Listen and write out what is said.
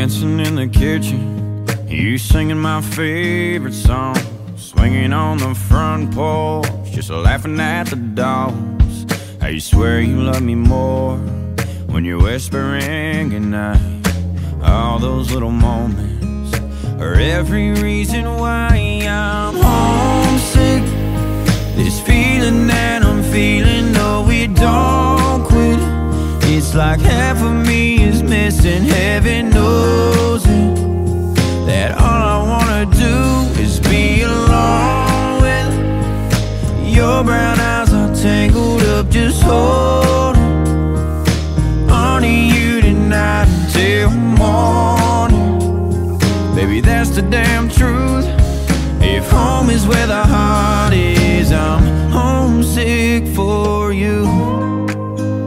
dancing in the kitchen, you singing my favorite song, swinging on the front porch, just laughing at the dogs. How you swear you love me more when you're whispering goodnight. All those little moments are every reason why I'm homesick. This feeling that I'm feeling, no, we don't quit. It's like half of me is missing, heaven knows it. That all I wanna do is be alone with your brown eyes all tangled up, just hold